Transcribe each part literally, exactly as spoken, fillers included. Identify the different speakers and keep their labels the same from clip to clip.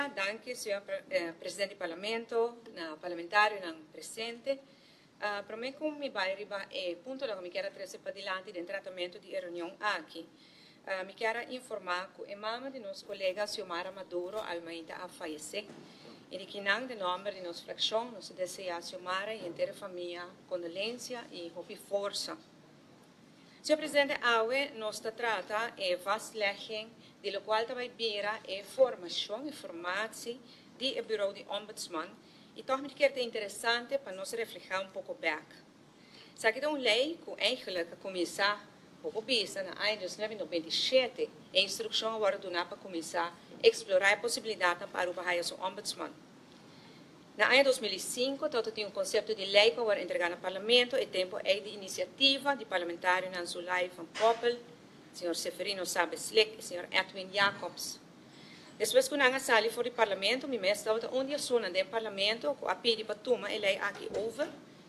Speaker 1: Danke, senhor eh, presidente do parlamento, na parlamentário na presente. Uh, para mim, como me vai arribar é ponto que me quero trazer para diante do tratamento de reunião aqui. Uh, me quero informar que a mama de nosso colega Xiomara Maduro ainda a falecer e de que não de nome de nossa fração, nós desejamos a Xiomara e a inteira família condolência e força. Senhor presidente, hoje nós trata é vastlegging de lo qual também vira é formação e formatie do bureau de ombudsman e toch me quer ter interessante para nós refletir um pouco back. Sabe que é uma lei que eigenlijk começar pouco vista na ano de mil novecentos e noventa e sete a instrução agora do para começar a explorar a possibilidade para o Bahia do ombudsman. Na ano dois mil e cinco, todo tinha um conceito de lei que agora entregar no parlamento e tempo é de iniciativa de parlamentário Nancy van Poppel, senhor Severino Sabeslik e senhor Edwin Jacobs. Depois que nós saímos fora do parlamento, me mestre um dia só no parlamento, com a pedi para tomar a lei aqui over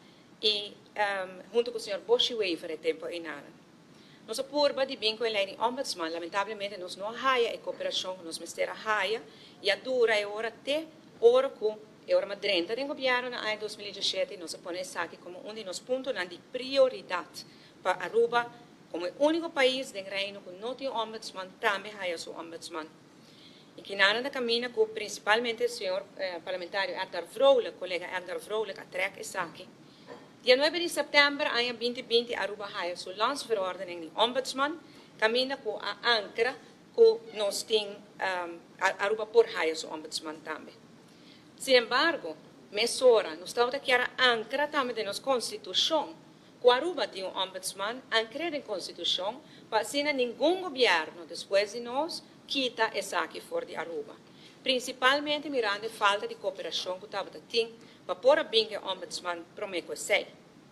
Speaker 1: e um, junto com o senhor Boshi Weaver, tempo em nada. Nossa purba de bem com a lei de ombudsman, lamentavelmente, nós não há a cooperação com os mistérios haia e a dura é hora até hora com é hora madrenta do governo na ano dois mil e dezessete, nós ponemos aqui como um dos nossos pontos de prioridade para Aruba, como o único país do reino que não tem ombudsman, também há o ombudsman. E que nada caminha com principalmente o senhor eh, parlamentário Edgar Vrolijk, colega Edgar Vrolijk, a trek is aqui. Dia nove de setembro, ano dois mil e vinte, Aruba há sua landsverordening de ombudsman, caminha com a ancra que nós temos um, Aruba por há o ombudsman também. Sin embargo, mesora, nós estamos aqui a ancra também de nossa Constituição, que Aruba tem um ombudsman, ancra na Constituição, para que nenhum governo, depois de nós, quita essa aqui fora de Aruba. Principalmente mirando a falta de cooperação que estava tendo para pôr a bem que o ombudsman promete ser.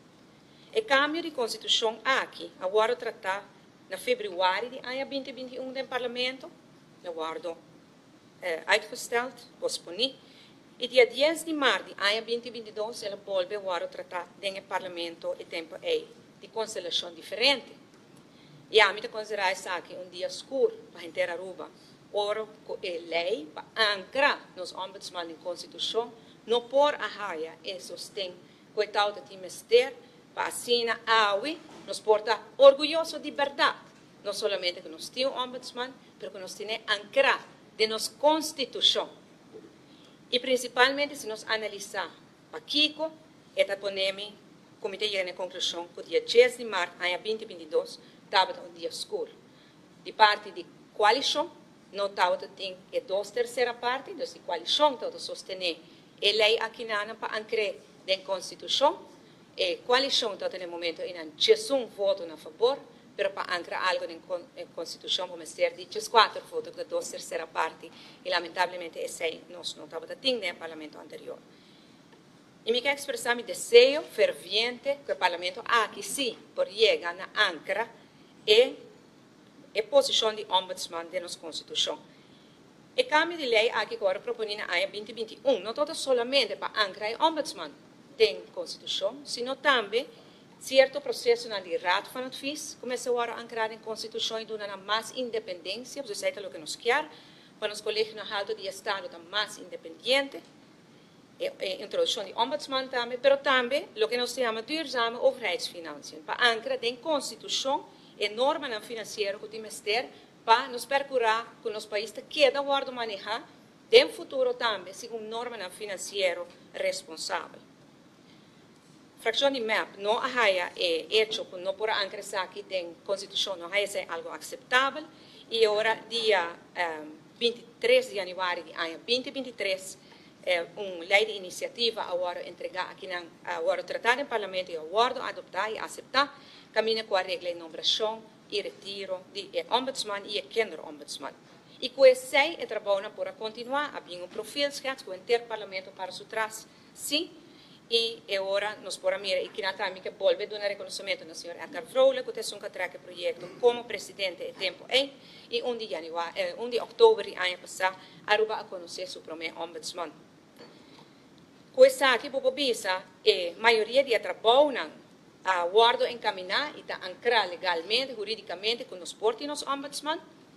Speaker 1: O cambio de Constituição aqui, agora tratar na fevereiro de ano dois mil e vinte e um do Parlamento, agora eh, uitgesteld, postpone, e dia dez de março de ano dois mil e vinte e dois, ela volve agora tratar no Parlamento e tempo é de constelação diferente. E a mim considerar isso aqui um dia escuro para a inteira Aruba. Ora, é lei para ancrar nos ombudsman em Constituição, não por a raia e sostém coitado de mister, para assim a nos porta orgulhoso de verdade. Não somente que nós temos ombudsman, mas que nós temos ancrar de nossa Constituição. E principalmente se nós analisar para Kiko, esta poneme, o comitê chega na conclusão que o dia dez de março de dois mil e vinte e dois estava um dia escuro. De parte de coalição, não estava tem a duas terceira parte, então a coalição estava sostener a lei aqui na para ancrar na Constituição, a coalição estava no momento em que um voto a favor, mas para ancrar algo na Constituição, vamos ter de quatro votos da duas terceira parte, e lamentavelmente esse nós não estava tendo no parlamento anterior. E me quero expressar meu desejo ferviente que o parlamento aqui sim, por chegar na ancra, e a posição de ombudsman de nossa Constituição. O cambio de lei aqui agora propõe na ano dois mil e vinte e um, não todo somente para ancrar o ombudsman da Constituição, sino também certo processo na de rato van het vis, começa agora a ancrar em Constituição e dar mais independência, você sabe o que nos quer, para os colégios no alto de Estado está mais independente, a introdução de ombudsman também, mas também o que nós chamamos de overheidsfinanciën, para ancrar em Constituição e norma financeira que temos ter para nos procurar que nos país queda agora manejar no futuro também, segundo norma financeira responsável. Fração de M A P não há é hecho que não por ancrar aqui na Constituição não é algo aceitável e agora dia um, vinte e três de janeiro de ano dois mil e vinte e três é uma lei de iniciativa agora entregar aqui na agora tratar no Parlamento e agora adotar e aceitar caminha com a regra de nomeação e retiro de ombudsman e kinderombudsman. E com esse é trabalho para continuar a um perfil que o inteiro Parlamento para su trás, sim, e agora nós podemos mirar e que na também que volve dar reconhecimento ao senhor Edgar Vrolijk, que é um que projeto como presidente de tempo em e um de janeiro, um de outubro de ano passado, Aruba a conhecer o primeiro ombudsman. Com esse aqui, por bisa, a maioria de trabalho a guardo encaminhar e está ancrar legalmente, juridicamente, com os portos e nos ombudsman,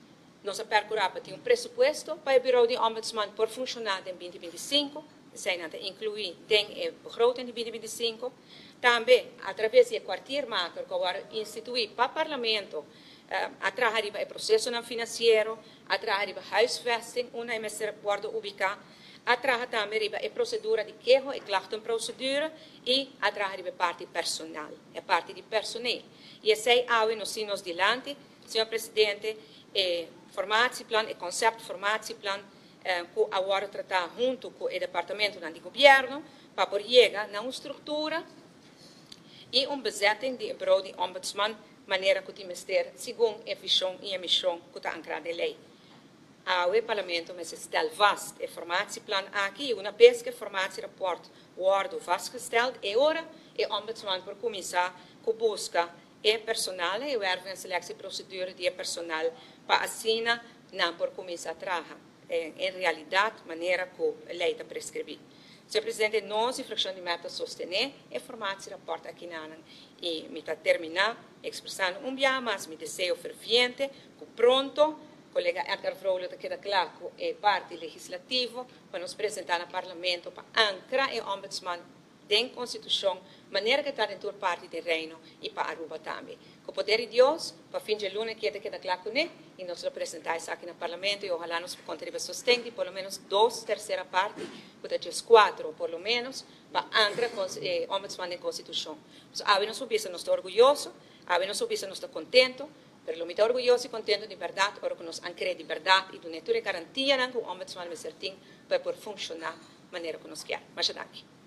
Speaker 1: nós percuramos um pressuposto para o Bureau de Ombudsman por funcionar em dois mil e vinte e cinco, sem incluir em a begroting de dois mil e vinte e cinco. Também, através do kwartiermaker, que agora instituir para o Parlamento, uh, através do processo financeiro, através da huisvesting, onde nós worden ubicado, através também da procedura de queixa e klachtenprocedure e através da parte personal, a parte de personal. E assim, agora nós nos dilante, senhor Presidente, o formatieplan, o conceito de formatieplan, eh, que agora tratar junto com o Departamento de Governo, para poder chegar a uma estrutura e uma bezetting de bureau de ombudsman, maneira que o ministério, segundo a visão e a missão que está ancrada em lei. O Parlamento mas stel vast o formatieplan aqui, uma vez que o formatierapport wordt vastgesteld, e ora o ombudsman por começar a buscar o personal e o erven en selectieprocedure de personal para assinar não por começar a trabalhar. Em realidade, maneira que a lei está prescrevida. Senhor Presidente, nós, em fração de meta, sostener a formatierapport aqui na e me está terminar expressando um dia mais, me desejo ferviente, que pronto, colega Edgar Vroule está queda claro que é parte legislativo para nos apresentar no Parlamento para ancrar o Ombudsman da Constituição, maneira que está dentro da parte do reino e para Aruba também. Com o poder de Deus, para fim de lunes, queda queda claro que é, e nós apresentar isso aqui no Parlamento e ojalá nos contribuir sustente pelo menos duas terceira parte, que é quatro, por lo menos, para ancrar o Ombudsman da Constituição. Então, a nós subir, nós estamos orgulhosos, a nós subir, nós estamos contentos, pero lo muito orgulhoso e contente de verdade, para que nos ancre de verdade e do netura garantia que o Ombudsman me certinho para por funcionar da maneira que nos quer. Mas, daqui.